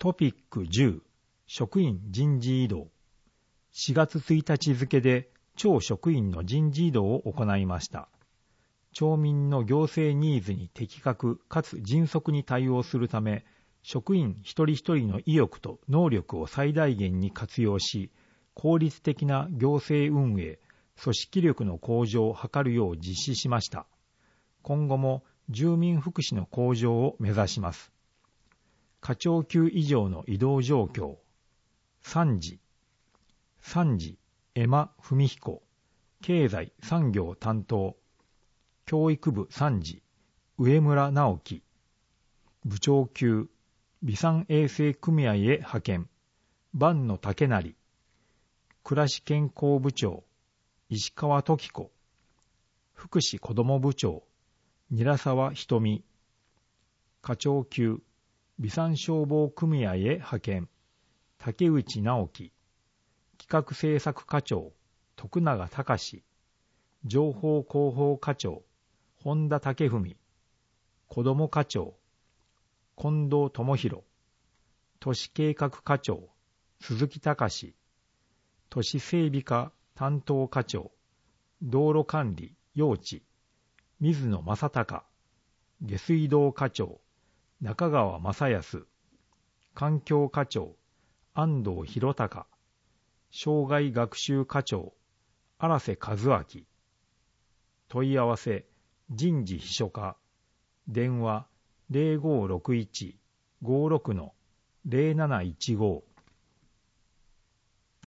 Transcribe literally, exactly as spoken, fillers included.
トピックじゅう職員人事異動。しがつついたち付で町職員の人事異動を行いました。町民の行政ニーズに的確かつ迅速に対応するため、職員一人一人の意欲と能力を最大限に活用し、効率的な行政運営、組織力の向上を図るよう実施しました。今後も住民福祉の向上を目指します。課長級以上の異動状況。さんじ、さんじ、江間文彦、経済産業担当、教育部さんじ、上村直樹、部長級、備産衛生組合へ派遣、坂野武成、暮らし健康部長、石川時子、福祉子ども部長、韮沢瞳、課長級、備産消防組合へ派遣、竹内直樹、企画政策課長、徳永隆、情報広報課長、本田武文、子ども課長、近藤智弘、都市計画課長、鈴木隆、都市整備課担当課長、道路管理、用地、水野正隆、下水道課長、中川正康、環境課長、安藤博隆、障害学習課長、荒瀬和明、問い合わせ、人事秘書課、電話 ゼロごろくいち ごろく ゼロなないちご